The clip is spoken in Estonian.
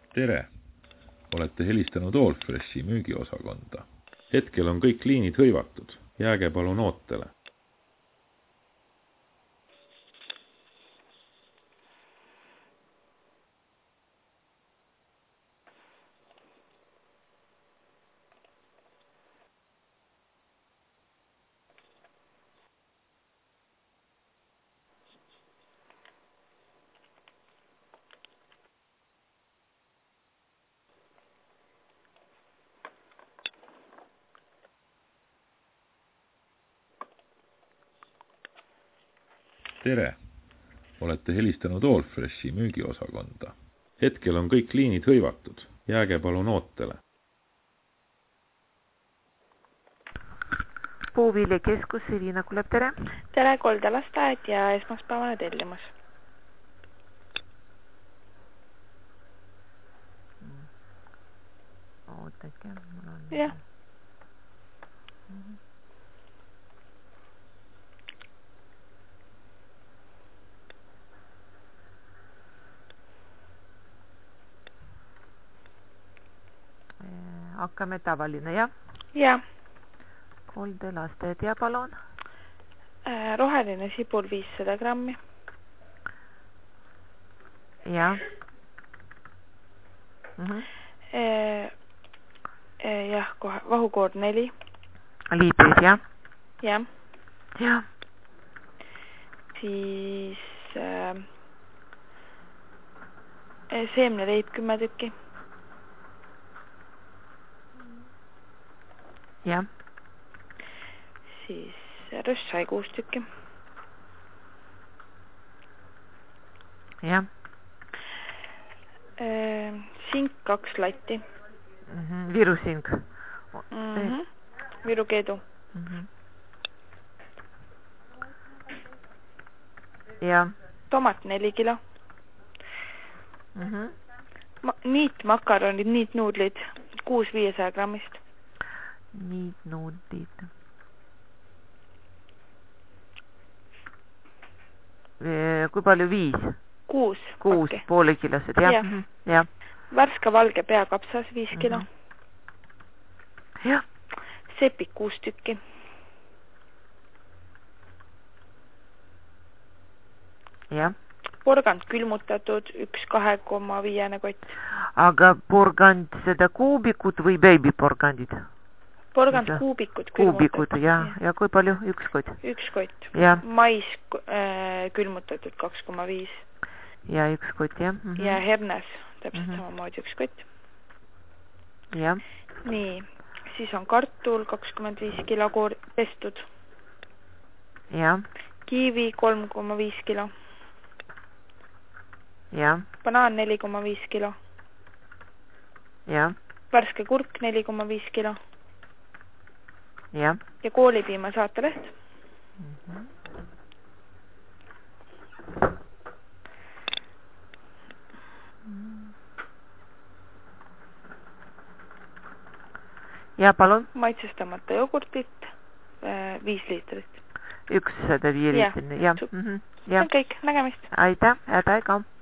Tere! Olete helistanud Allfreshi müügiosakonda. Hetkel on kõik liinid hõivatud. Jääge palun ootele. Tere! Olete helistanud Allfreshi müügiosakonda. Hetkel on kõik liinid hõivatud. Jääge palun ootele. Puuviljakeskus Irina kuuleb, tere! Tere, Koldalastaed ja esmaspäevane tellimus. Ootake, mul on... Jah. Hakkame tavaline, jah? Jah. Koldalastaed ja palun? Roheline sibul 500 grammi. Jah. Jah, kohe. Vahukoor 4. Liitrid, jah? Jah. Jah. Siis seemneleib 10 tükki. Jah. Siis röstsai 6 tükki. Jah. Sink 2 latti. Virusink. Virukeedu. Jah. Tomat 4 kilo. Niitmakaronid, niitnuudlid 6 500 grammist. Niitnuudlid. Kui palju 5? 6. 6 poolekilosed, jah? Jah. Värske valge peakapsas 5 kilo. Jah. Sepik 6 tükki. Jah. Porgand külmutatud 1 2,5 kott. Aga porgand seda kuubikut või beebiporgandid? Porgand kuubikud külmutatud. Kuubikud, jah. Ja kui palju? 1 kott? 1 kott. Jah. Mais külmutatud 2,5. Ja 1 kott, jah. Ja hernes täpselt samamoodi 1 kott. Jah. Nii, siis on kartul 25 kilo pestud. Jah. Kiivi 3,5 kilo. Jah. Banaan 4,5 kilo. Jah. Värske kurk 4,5 kilo. Jah. Ja koolipiima saateleht. Ja palun? Maitsestamata jogurtit 5 liitrit. 105 liitrit, jah. See on kõik, nägemist. Aitäh, head aega.